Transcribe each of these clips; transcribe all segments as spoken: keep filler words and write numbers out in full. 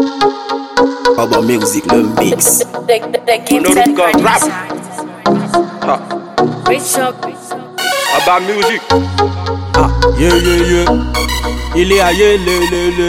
Urban Music, le mix. The, the, the gifted rap. Ha. Rich up. Urban Music. Ah, yeah, yeah, yeah. Ilé ayé le le le.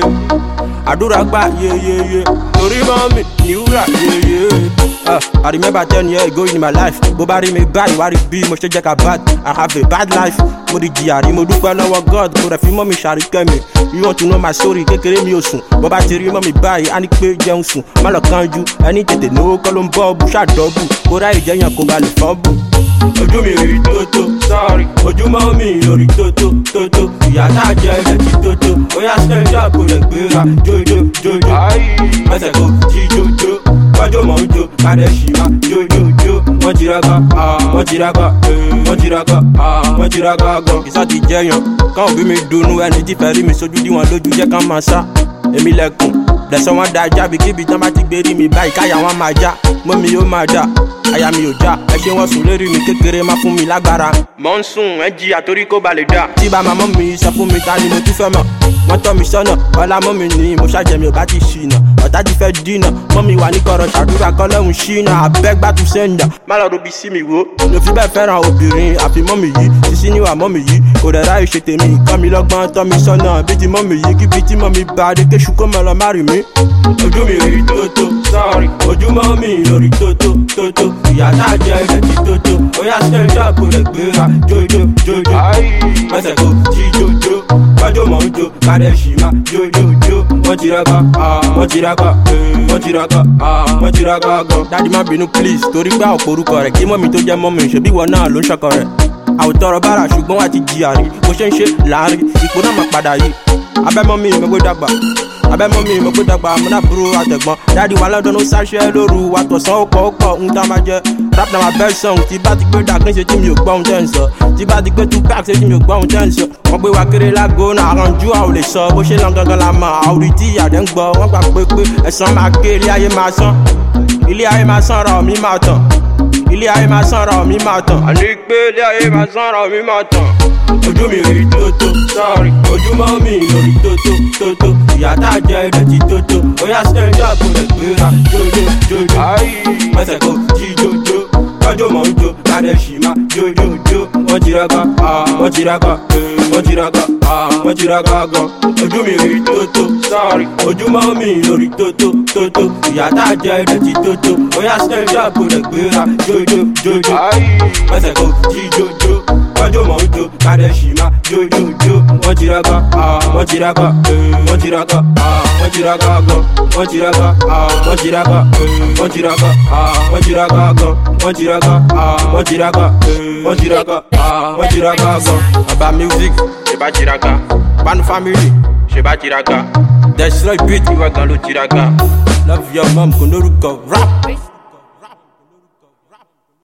Àdúrà gbà, yeah, yeah, yeah. Torí mọ́ mi ní wúrà, yeah, yeah. Uh, I remember ten years ago in my life. Bó bá rí mi báyìí, wá rí bí mo ṣe jẹ́ ká bad. I have a bad life. Mo di jìyà rí, mo dúpẹ́ lọ́wọ́ God. Mo rẹ̀ fi mọ́ mi ṣàríkẹ́ mi. You want to know my story, kékeré mi ò sùn. Bó bá ti rí mọ́ mi báyìí, á ní pé jẹun sùn. Má lọ kánjú, ẹni tètè náwó kọ́ ló ń bọ́ bú ṣàdọ́bù. Kó ráyè jẹ́yàn kó ba lè fọ́ bù. Ojú mi rí tótó, sorry. Ojúmọ́ mi ò rí tótó, tótó. Ìyá tá a jẹ ilẹ̀ tí tótó. Ó yá stand up, kò lè gbéra. Jójó, jójó. Mẹ́sẹ̀ kò jí jójó. Wájú mọ̀ ń jó, kádẹ́ ṣì máa jójójó. Wọ́n tiraka, wọ́n tiraka, wọ́n tiraka, wọ́n tiraka gan. Ìsá ti jẹyàn, káwọn bí mi dunnú ẹni tí fẹ́ rí mi sójú dí wọn lójú jẹ́ ká máa sá. Èmi lẹ́kùn, lẹ́sọ̀ wọn da jábí kíbi tán bá ti gbé rí mi báyìí káyà wọn máa já. Mọ́ mi yóò máa dà, àyà mi ò já. Ẹ ṣe wọ́n sùn lérí mi kékeré má fún mi lágbára. Mọ̀ ń sùn ẹ jí àtórí kó ba lè dà. Tí bá máa mọ́ mi sọ fún mi ta ni mo tún fẹ́ mọ̀. Wọ́n tọ́ mi sọ́nà, ọlá mọ́ mi ní mo ṣàjẹmí ò bá ti ṣìnà. Ọ̀tá ti fẹ́ dínà, mọ́ mi wà ní kọ̀rọ̀ ṣàdúrà kọ́lọ́hún ṣínà. Àbẹ́gbà tún sẹ́ńdà, má lọ robi sí mi wò. Mi ò fi bẹ́ẹ̀ fẹ́ràn obìnrin àfi mọ́ mi yìí. Sísí níwà mọ́ mi yìí, kò dẹ̀ ráyè ṣe tèmi. Kọ́ mi lọ́gbọ́n tọ́ mi sọ́nà, bí ti mọ́ mi yìí kíbi tí mọ́ mi bá dé kéṣù kó mọ̀ lọ má rí mi. Ojú mi rí tótó, sorry. Ojúmọ́ mi ò rí tótó, tótó. Ìyá tá a jẹ ilẹ̀ tí tótó. Ó yá stand up, kò lè gbéra. Jójó, jójó. Mẹ́sẹ̀ kò jí jójó. Wájú mọ̀ ń jó, kádẹ́ ṣì máa jójójó. Wọ́n tiraka, wọ́n tiraka, wọ́n tiraka, wọ́n tiraka gan. Dádì má bínú please, torí pé àwọn orúkọ rẹ̀ kí mọ́mi tó jẹ́ mọ́mi ṣebí wọn náà ló ń ṣọkọ rẹ̀. Àwòtọ́rọ̀ bára ṣùgbọ́n wà ti jìyà rí. Bó ṣe ń ṣe láàárín, ipò náà máa padà yìí. Abẹ́mọ́ mi mo gbé dàgbà, abẹ́mọ́ mi mo gbé dàgbà, mo náà burú àtẹ̀gbọ́n. Dádì wa lọ́dún ó sáṣẹ́ lóru, wa tọ̀sán ó pọ̀ ó pọ̀ ń tá máa jẹ. Rap na my best song, tí bá ti gbé dàgbé ṣe tí mi ò gbọ́ ohun tẹ́ ń sọ. Tí bá ti gbé two pack ṣe tí mi ò gbọ́ ohun tẹ́ ń sọ. Wọ́n gbé wa kéré lágbo náà, àrànjú a ò lè sọ. Bó ṣe lọ gangan la mọ̀, àwòrán tí ìyàdẹ́ ń gbọ́. Wọ́n gbà pé pé ẹ̀san máa ké, ilé ayé máa sán. Ilé ayé máa sán, ra omi máa tàn. Ilé ayé máa sán, ra omi máa tàn. Àní pé ilé ayé máa sán, ra omi máa tàn. Ojú mi rí tótó, sorry. Ojúmọ́ mi ò rí tótó, tótó. Ìyá tá a jẹ ilẹ̀ tí tótó. Ó yá stand up, kò lè gbéra. Jójó, jójó. Mẹ́sẹ̀ kò jí jójó. Wájú mọ̀ ń jó, kádẹ́ ṣì máa jójójó. Wọ́n tiraka, wọ́n tiraka, wọ́n tiraka, wọ́n tiraka gan. Ojú mi rí tótó, sorry. Ojúmọ́ mi ò rí tótó, tótó. Ìyá tá a jẹ ilẹ̀ tí tótó. Ó yá stand up, kò lè gbéra. Jójó, jójó. Mẹ́sẹ̀ kò jí jójó. Wájú mọ̀ ń jó, kádẹ́ ṣì máa jójójó. Wọ́n tiraka, wọ́n tiraka, wọ́n tiraka, wọ́n tiraka gan. Wọ́n tiraka, wọ́n tiraka, wọ́n tiraka, wọ́n tiraka gan. Wọ́n tiraka, wọ́n tiraka, wọ́n tiraka, wọ́n tiraka gan. Urban Music, ṣe bá tiraka. Banu Family, ṣe bá tiraka. Destroy beat, ìwà gan ló tiraka. Love your mom, kò lórúkọ rap.